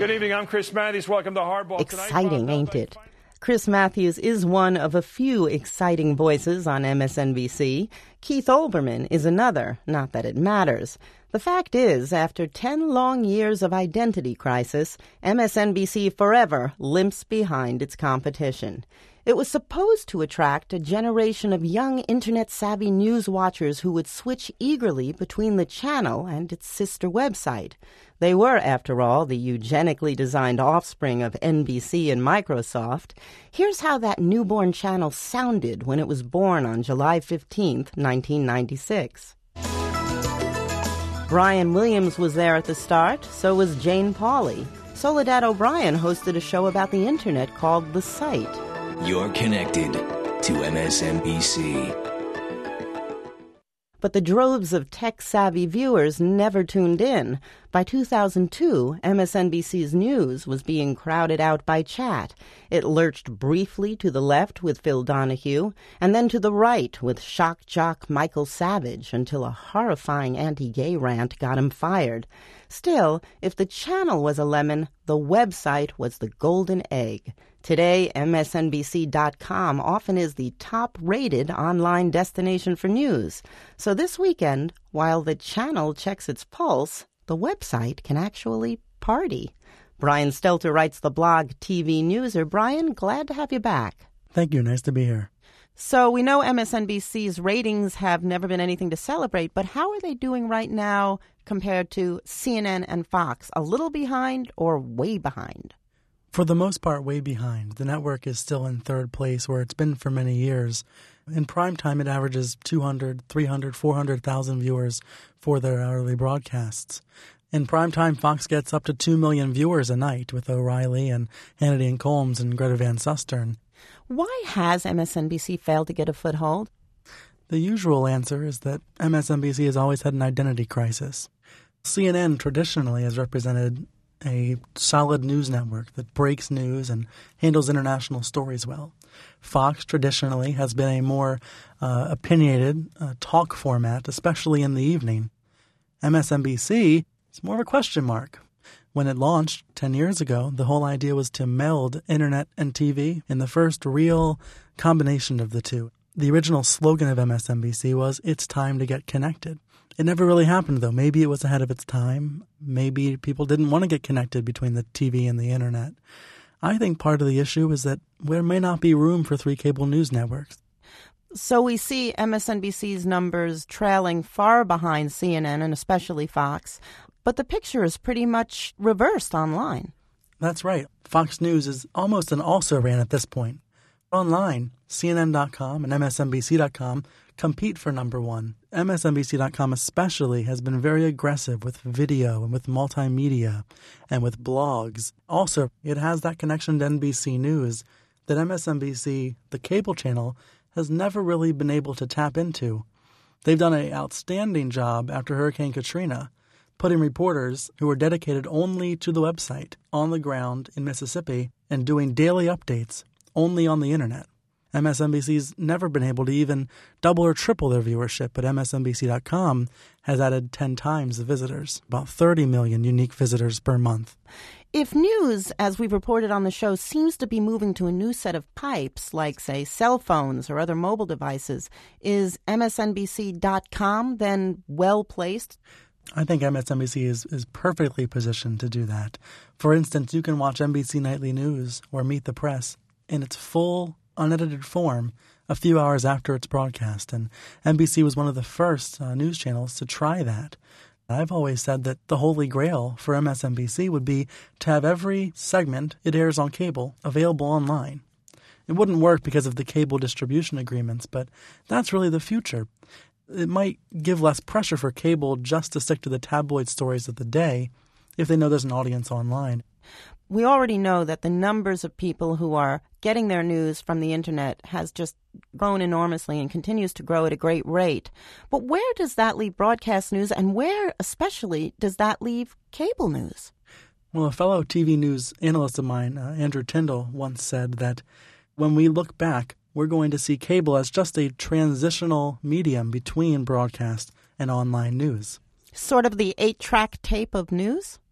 Good evening. I'm Chris Matthews. Welcome to Hardball. Exciting, ain't it? Chris Matthews is one of a few exciting voices on MSNBC. Keith Olbermann is another, not that it matters. The fact is, after 10 long years of identity crisis, MSNBC forever limps behind its competition. It was supposed to attract a generation of young Internet-savvy news watchers who would switch eagerly between the channel and its sister website. They were, after all, the eugenically designed offspring of NBC and Microsoft. Here's how that newborn channel sounded when it was born on July 15th, 1996. Brian Williams was there at the start, so was Jane Pauley. Soledad O'Brien hosted a show about the Internet called The Site. You're connected to MSNBC. But the droves of tech-savvy viewers never tuned in. By 2002, MSNBC's news was being crowded out by chat. It lurched briefly to the left with Phil Donahue, and then to the right with shock jock Michael Savage, until a horrifying anti-gay rant got him fired. Still, if the channel was a lemon, the website was the golden egg. Today, MSNBC.com often is the top-rated online destination for news. So this weekend, while the channel checks its pulse, the website can actually party. Brian Stelter writes the blog TV Newser. Brian, glad to have you back. Thank you. Nice to be here. So we know MSNBC's ratings have never been anything to celebrate, but how are they doing right now compared to CNN and Fox? A little behind or way behind? For the most part, way behind. The network is still in third place, where it's been for many years. In prime time, it averages 200, 300, 400,000 viewers for their hourly broadcasts. In prime time, Fox gets up to 2 million viewers a night with O'Reilly and Hannity and Colmes and Greta Van Susteren. Why has MSNBC failed to get a foothold? The usual answer is that MSNBC has always had an identity crisis. CNN traditionally has represented a solid news network that breaks news and handles international stories well. Fox traditionally has been a more opinionated talk format, especially in the evening. MSNBC is more of a question mark. When it launched 10 years ago, the whole idea was to meld internet and TV in the first real combination of the two. The original slogan of MSNBC was, "It's time to get connected." It never really happened, though. Maybe it was ahead of its time. Maybe people didn't want to get connected between the TV and the internet. I think part of the issue is that there may not be room for 3 cable news networks. So we see MSNBC's numbers trailing far behind CNN and especially Fox, but the picture is pretty much reversed online. That's right. Fox News is almost an also-ran at this point. Online, CNN.com and MSNBC.com compete for number one. MSNBC.com especially has been very aggressive with video and with multimedia and with blogs. Also, it has that connection to NBC News that MSNBC, the cable channel, has never really been able to tap into. They've done an outstanding job after Hurricane Katrina, putting reporters who were dedicated only to the website on the ground in Mississippi and doing daily updates only on the internet. MSNBC's never been able to even double or triple their viewership, but MSNBC.com has added 10 times the visitors, about 30 million unique visitors per month. If news, as we've reported on the show, seems to be moving to a new set of pipes, like, say, cell phones or other mobile devices, is MSNBC.com then well-placed? I think MSNBC is perfectly positioned to do that. For instance, you can watch NBC Nightly News or Meet the Press in its full, unedited form a few hours after its broadcast, and NBC was one of the first news channels to try that. I've always said that the holy grail for MSNBC would be to have every segment it airs on cable available online. It wouldn't work because of the cable distribution agreements, but that's really the future. It might give less pressure for cable just to stick to the tabloid stories of the day if they know there's an audience online. We already know that the numbers of people who are getting their news from the internet has just grown enormously and continues to grow at a great rate. But where does that leave broadcast news, and where especially does that leave cable news? Well, a fellow TV news analyst of mine, Andrew Tyndall, once said that when we look back, we're going to see cable as just a transitional medium between broadcast and online news. Sort of the 8-track tape of news?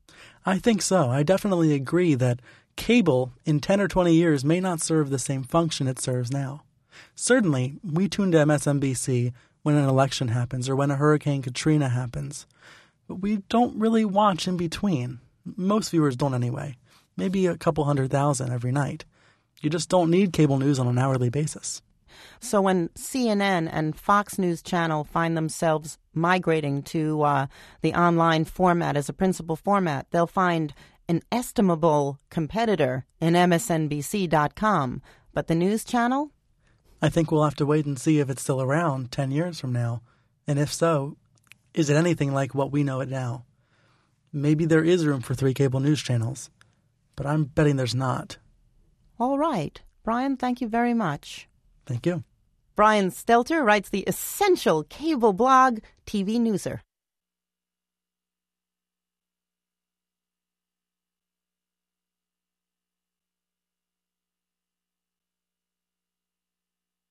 I think so. I definitely agree that cable in 10 or 20 years may not serve the same function it serves now. Certainly, we tune to MSNBC when an election happens or when a Hurricane Katrina happens. But we don't really watch in between. Most viewers don't anyway. Maybe a couple 100,000 every night. You just don't need cable news on an hourly basis. So when CNN and Fox News Channel find themselves migrating to the online format as a principal format, they'll find an estimable competitor in MSNBC.com. But the news channel? I think we'll have to wait and see if it's still around 10 years from now. And if so, is it anything like what we know it now? Maybe there is room for 3 cable news channels, but I'm betting there's not. All right. Brian, thank you very much. Thank you. Brian Stelter writes the essential cable blog, TV Newser.